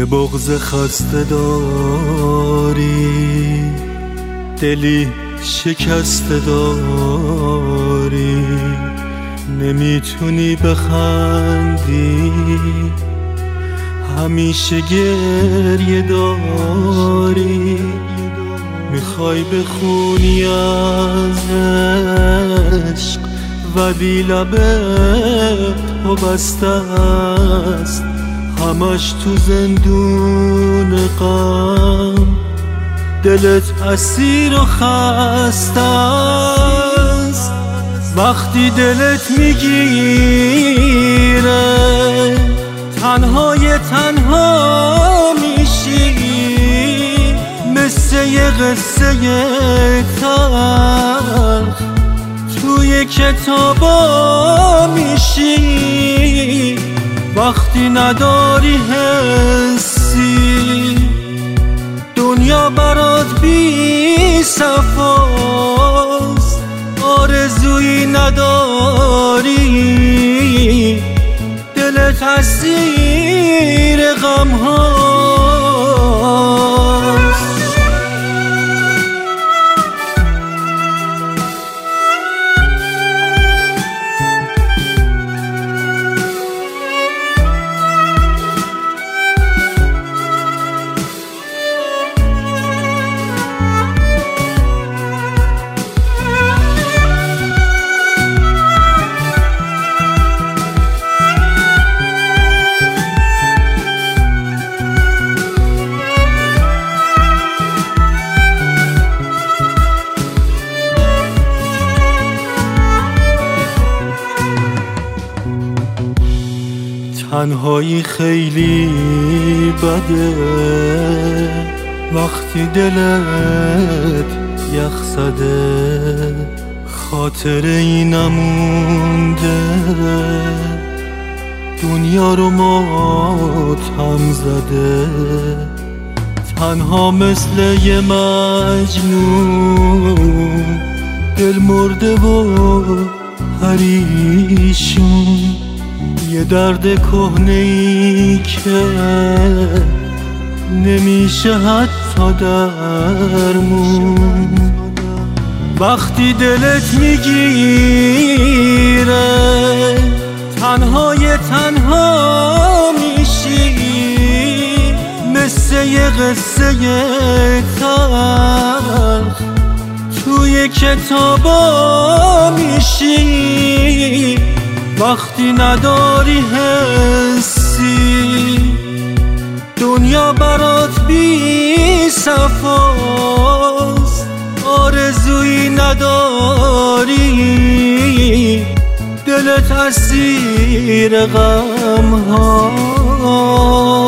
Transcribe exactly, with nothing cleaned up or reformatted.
یه بغض خسته داری، دلی شکسته داری، نمیتونی بخندی، همیشه گریه داری، میخوای بخونی از عشق ولی لبت تو بسته است، همش تو زندون غم، دلت اسیر و خسته است. وقتی دلت میگیره تنهای تنها میشی، مثل یه قصه تلخ توی کتابا میشی. وقتی نداری حسی دنیا برات بی صفاست، آرزویی نداری، دلت اسیر غم هاست. تنهایی خیلی بده وقتی دلت یخ زده، خاطر این نمونده دنیا رو ماتم زده. تنها مثل یه مجنون دل مرده و پریشون، یه درد کهنه‌ای که نمیشه حتی درمون. وقتی دلت میگیره تنهای تنها میشی، مثل یه قصه تلخ توی کتابا میشی. وقتی نداری حسی دنیا برات بی صفاست، آرزویی نداری، دلت اسیر غم ها.